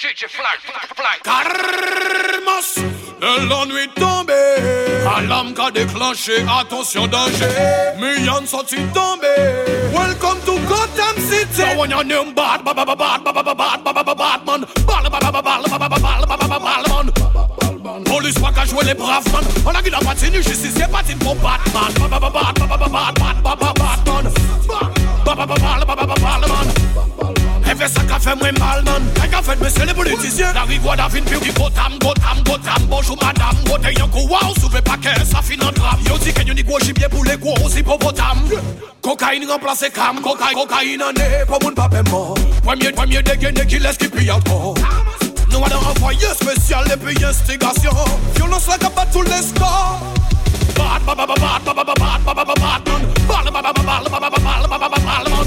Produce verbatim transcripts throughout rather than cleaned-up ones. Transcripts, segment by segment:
Carmos, l'ennui tombé, alarme qu'a déclenché, attention danger, millions sortis tombés. Welcome to Gotham City. I want your name bad, bad, bad, bad, bad, bad, bad, bad, bad, man. Ball, ball, ball, ball, ball, ball, ball, ball, man. Police pas qu'à jouer les braves man. On a vu la patine, justice, c'est patine pour Batman. Bad, bad, bad, bad, bad, bad, bad, bad, bad, man. Bad, bad, bad, bad, bad, bad, bad, man. Et fait ça qu'a fait moins mal, man. Qu'a fait monsieur les politiciens. La rive da fin puis Gotham, Gotham, Gotham. Bonjour madame, Gotham, yon ko wow. Souvez pas que ça finit en drame. Yo dit que yon ni gros gibier pour les gros hippopotames. Cocaïne remplace cam, cocaïne, cocaïne en est pour moun pape mort. Premier, premier dégainé qui laisse qui pille encore. Nous allons envoyer spécial et puis instigation. Violence la capable tous les scores. Bad, bad, bad, bad, bad, bad, bad, bad, bad, bad, man. Bad, bad, bad, bad, bad, bad, bad, bad, bad, man.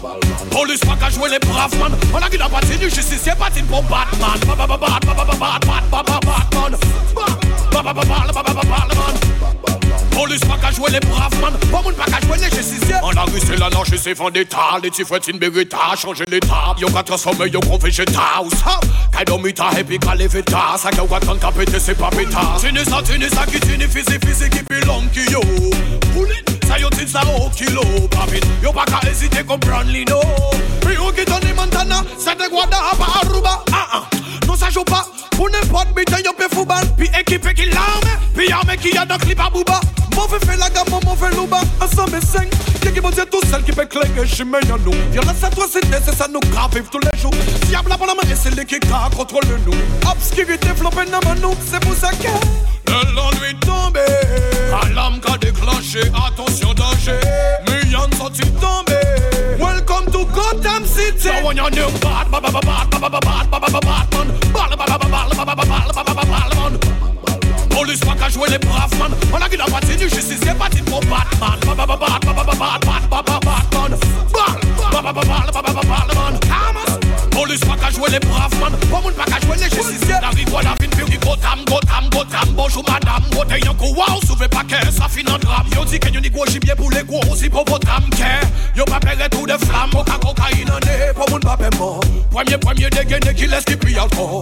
Police pas qu'à jouer les braves man. On a vu la patine du justice, c'est patine pour Batman. Bad, bad, bad, bad, bad, bad, bad, bad, bad, man. Bad, bad, bad, bad, bad, bad, man. Police pas qu'à jouer les braves man. Pas moun pas qu'à jouer les justiciers. En la rue c'est la nage c'est vendetta. Les tifrettes in beretta, changer l'état. Yo qu'a transformé yo gros végéta. Ou ça, kay domita et puis k'a leveta. Ça k'a ou qu'a tant qu'a pété c'est pas péta. Tini ça, tini ça qui tini physique, physique qui pilon qui yo. Pouline, ça yo tini ça au kilo. Babine, yo pas qu'à hésiter comprendre l'ino. Rio qui donne Montana, c'est de Guada à Aruba. Ah ah, non ça joue pas. Pour n'importe bite yo pe football. Puis équipe qui l'arme, puis arme qui a dans clip à Bouba. Mauvais fait la gamme, mauvais louba. Ensemble et cinq, qui qui vont dire tout seul qui peut clinquer chez mes nous. Violence atrocité, c'est ça nous grave vivre tous les jours. Diable à la main et c'est lui qui contrôle nous. Obscurité flopée dans nous, c'est pour ça que l'ennui tombé. Alarme qu'a déclenché, attention danger. Millions sortis tombés. Welcome to Gotham City. I want your name bad, bad, bad, bad, bad, bad, bad, bad, bad, man. Bad, bad, bad, bad, bad, bad, bad, bad, man. Police pas qu'à jouer les braves man. On a vu la patine du justice, c'est patine pour Batman. Bad, bad, bad, bad, bad, bad, bad, bad, bad, man. Bad, bad, bad, bad, bad, bad, man. Police pas qu'à jouer les braves man. Pas moun pas qu'à jouer les justiciers. La rive la fin puis Gotham, Gotham, Gotham. Bonjour madame, Gotham, yon ko wow. Souvez pas que ça finit en drame. Yo dit que yon ni gros gibier pour les gros hippopotames. Yo pas perdre tout de flamme. Coca, cocaïne en est, pas moun pas mort. Premier, premier dégainé qui laisse qui pille encore.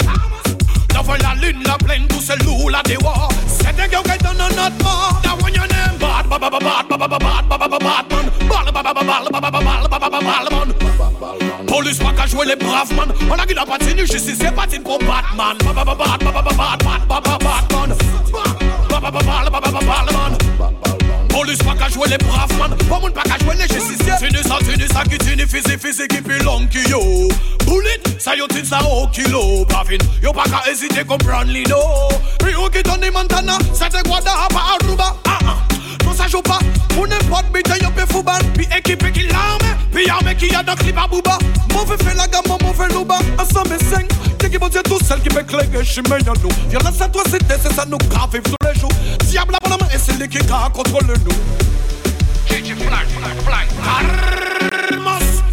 La voix la lune, la plaine, tout c'est lourd, la déwa. C'est des gars qui donnent notre mort. That when your name bad, bad, bad, bad, bad, bad, bad, bad, bad, bad, man. Bad, bad, bad, bad, bad, bad, bad, bad, bad, man. Police pas qu'à jouer les braves man. On a vu la patine du justice, c'est patine pour Batman. Bad, bad, bad, bad, bad, bad, bad, bad, bad, man. Bad, bad, bad, bad, bad, bad, man. Police pas qu'à jouer les braves man. Pas moun pas qu'à jouer les justiciers. Tini ça, tini ça qui tini physique, physique qui pilon qui yo. Bullet, ça yo tini ça au kilo. Bavin, yo pas qu'à hésiter comprendre l'ino. Rio qui donne Montana, c'est de Guada à Aruba. Ah ah, non ça joue pas. Pour n'importe bite yo pe football. Puis équipe qui l'arme, puis arme qui a dans clip à Bouba. Mauvais fait la gamme, mauvais louba. Ensemble et cinq, qui vont dire tout seul qui peut clinquer chez mes nous. Violence atrocité, c'est ça nous grave vivre tous les jours. Diable à la main et c'est lui qui contrôle nous. Carmos.